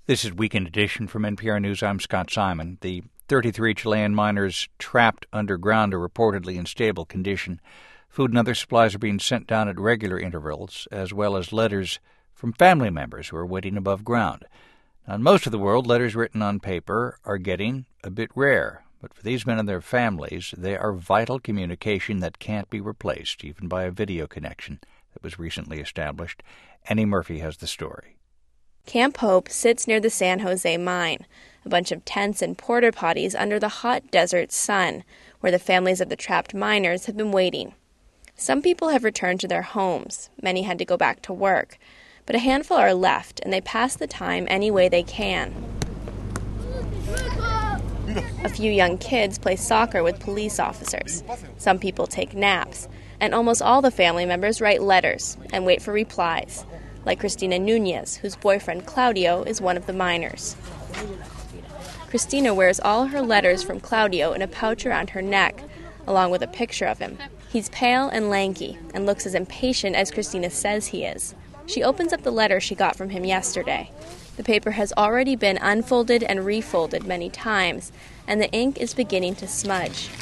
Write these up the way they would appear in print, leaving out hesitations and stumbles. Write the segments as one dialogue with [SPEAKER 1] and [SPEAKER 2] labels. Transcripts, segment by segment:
[SPEAKER 1] This is Weekend Edition from NPR News. I'm Scott Simon. The 33 Chilean miners trapped underground are reportedly in stable condition. Food and other supplies are being sent down at regular intervals, as well as letters from family members who are waiting above ground. Now, in most of the world, letters written on paper are getting a bit rare. But for these men and their families, they are vital communication that can't be replaced, even by a video connection that was recently established. Annie Murphy has the story.
[SPEAKER 2] Camp Hope sits near the San Jose mine, a bunch of tents and porta potties under the hot desert sun, where the families of the trapped miners have been waiting. Some people have returned to their homes. Many had to go back to work. But a handful are left, and they pass the time any way they can. A few young kids play soccer with police officers. Some people take naps. And almost all the family members write letters and wait for replies, like Cristina Nunez, whose boyfriend Claudio is one of the miners. Cristina wears all her letters from Claudio in a pouch around her neck, along with a picture of him. He's pale and lanky and looks as impatient as Cristina says he is. She opens up the letter she got from him yesterday. The paper has already been unfolded and refolded many times, and the ink is beginning to smudge.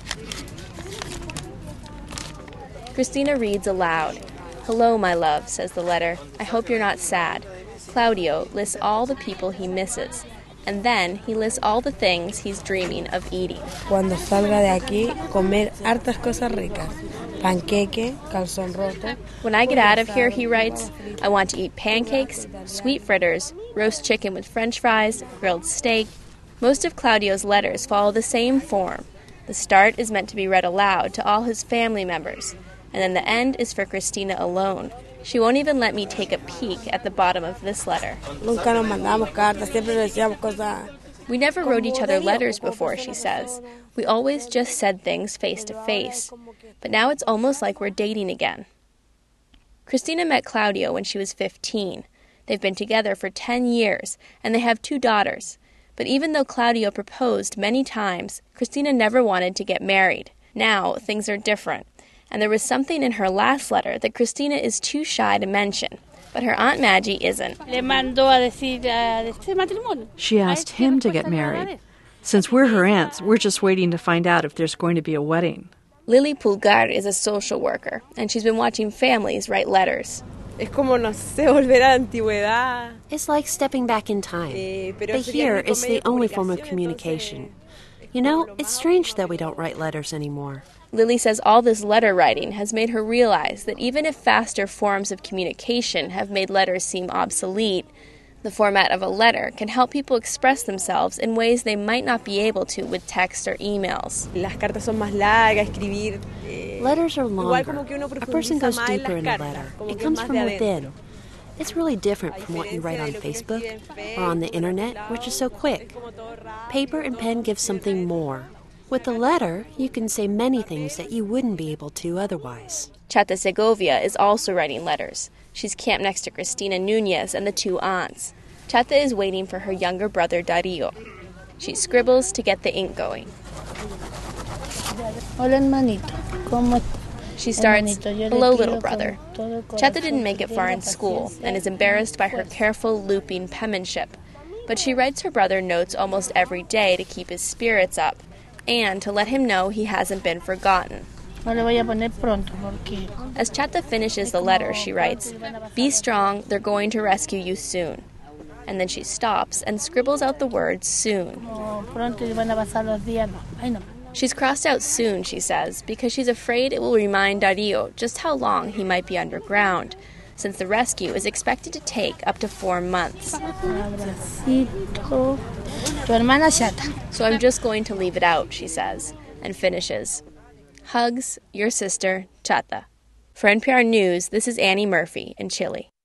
[SPEAKER 2] Cristina reads aloud. "Hello, my love," says the letter. "I hope you're not sad." Claudio lists all the people he misses, and then he lists all the things he's dreaming of eating.
[SPEAKER 3] Cuando salga de aquí, comer hartas cosas ricas. Panqueque, calzón roto.
[SPEAKER 2] When I get out of here, he writes, I want to eat pancakes, sweet fritters, roast chicken with french fries, grilled steak. Most of Claudio's letters follow the same form. The start is meant to be read aloud to all his family members, and then the end is for Cristina alone. She won't even let me take a peek at the bottom of this letter.
[SPEAKER 3] Nunca nos mandamos cartas, siempre decíamos cosas.
[SPEAKER 2] We never wrote each other letters before, she says. We always just said things face to face. But now it's almost like we're dating again. Cristina met Claudio when she was 15. They've been together for 10 years, and they have 2 daughters. But even though Claudio proposed many times, Cristina never wanted to get married. Now, things are different. And there was something in her last letter that Cristina is too shy to mention. But her Aunt Maggie isn't.
[SPEAKER 4] She asked him to get married. Since we're her aunts, we're just waiting to find out if there's going to be a wedding.
[SPEAKER 2] Lily Pulgar is a social worker, and she's been watching families write letters.
[SPEAKER 5] It's like stepping back in time. But here is the only form of communication. You know, it's strange that we don't write letters anymore.
[SPEAKER 2] Lily says all this letter writing has made her realize that even if faster forms of communication have made letters seem obsolete, the format of a letter can help people express themselves in ways they might not be able to with text or emails.
[SPEAKER 5] Letters are longer. A person goes deeper in a letter. It comes from within. It's really different from what you write on Facebook or on the internet, which is so quick. Paper and pen give something more. With a letter, you can say many things that you wouldn't be able to otherwise.
[SPEAKER 2] Chata Segovia is also writing letters. She's camped next to Cristina Nunez and the 2 aunts. Chata is waiting for her younger brother Dario. She scribbles to get the ink going.
[SPEAKER 6] Hola, hermanito. ¿Cómo?
[SPEAKER 2] She starts, "Hello, little brother." Chata didn't make it far in school and is embarrassed by her careful, looping penmanship. But she writes her brother notes almost every day to keep his spirits up and to let him know he hasn't been forgotten. As Chata finishes the letter, she writes, "Be strong, they're going to rescue you soon." And then she stops and scribbles out the word soon. She's crossed out soon, she says, because she's afraid it will remind Dario just how long he might be underground, since the rescue is expected to take up to 4 months. So I'm just going to leave it out, she says, and finishes. Hugs, your sister, Chata. For NPR News, this is Annie Murphy in Chile.